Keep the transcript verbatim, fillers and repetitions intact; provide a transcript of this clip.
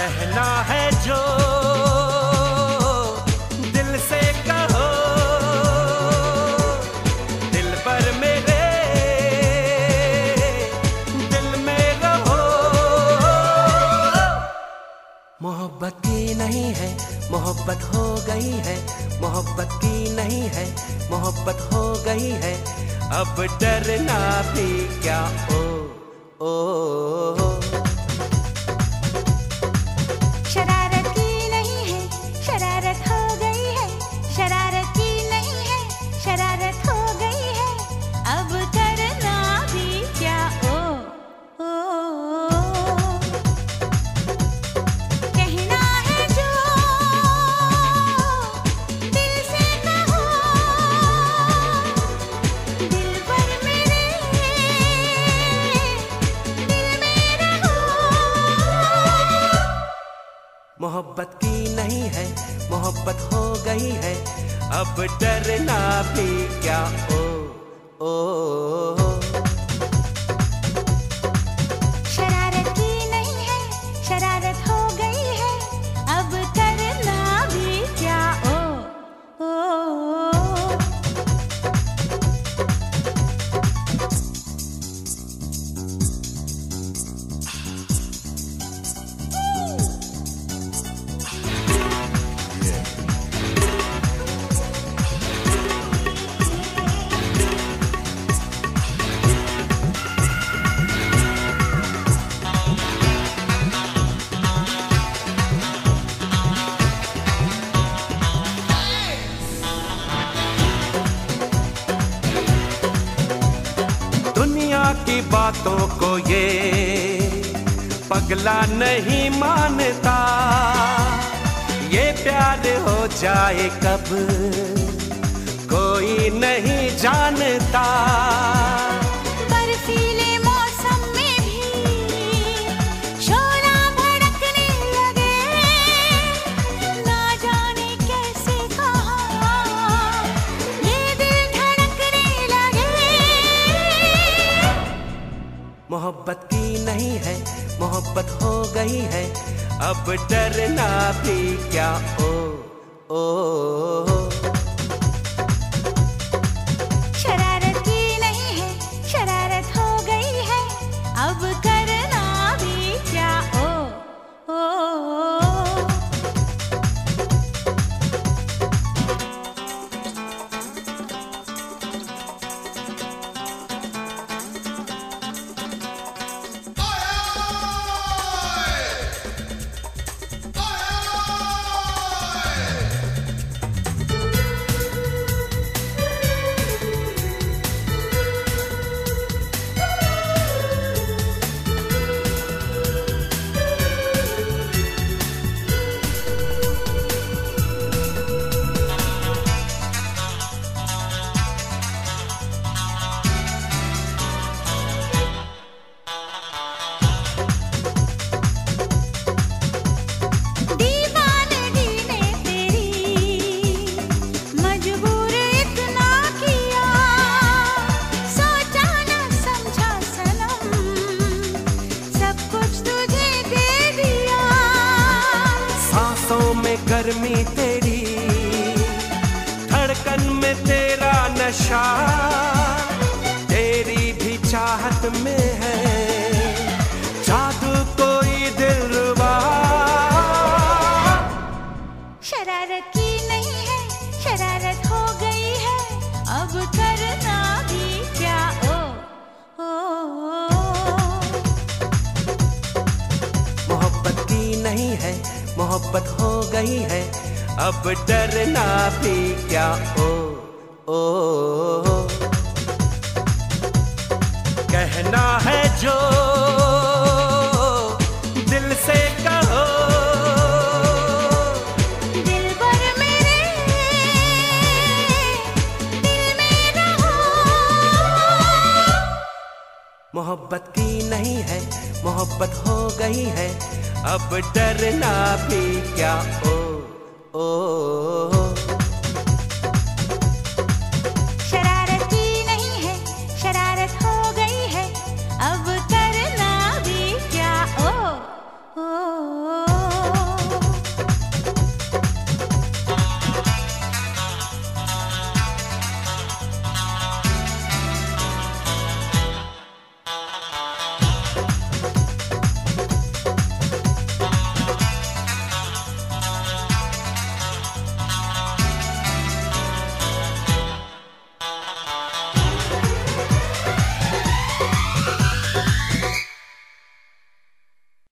कहना है जो दिल से कहो, दिल पर मेरे दिल में रहो। मोहब्बत की नहीं है, मोहब्बत हो गई है, मोहब्बत की नहीं है, मोहब्बत हो गई है। अब डरना भी क्या, ओ ओ, ओ। शरारत की नहीं है, शरारत हो गई है, शरारत की नहीं है, शरारत हो गई है। अब करना भी क्या, ओ ओ, ओ। कहना है जो दिल से कहो, दिल पर मेरे दिल में रहो। मोहब्बत की नहीं है, मोहब्बत हो गई है। अब डरना भी क्या, ओ ओ, ओ। शरारत की नहीं है, शरारत हो गई है। अब करना भी क्या, ओ ओ, ओ। दुनिया की बातों को ये पगला नहीं मानता, ये प्यार हो जाए कब कोई नहीं जानता। बर्फीले मौसम में भी शोला भड़कने लगे, ना जाने कैसे कहाँ ये दिल धड़कने लगे। मोहब्बत की नहीं है, मोहब्बत हो गई है। अब डरना भी क्या, ओ ओ, ओ। शरारत की नहीं है, शरारत हो गई है। अब करना भी क्या, ओ ओ, ओ। दीवानगी ने तेरी मजबूर इतना किया, सोचा न समझा सनम, सब कुछ तुझे दे दिया। सांसों में गर्मी तेरी, धड़कन में तेरा नशा, तेरी भी चाहत में है जादू कोई दिलरुबा। शरारत की नहीं है, शरारत हो गई है। अब करना भी क्या, ओ ओ, ओ। मोहब्बत की नहीं है, मोहब्बत हो गई है। अब डरना भी क्या, ओ ओ, ओ। कहना है जो दिल से कहो, दिल पर मेरे दिल में रहो। मोहब्बत की नहीं है, मोहब्बत हो गई है। अब डरना भी क्या, ओ ओ, ओ।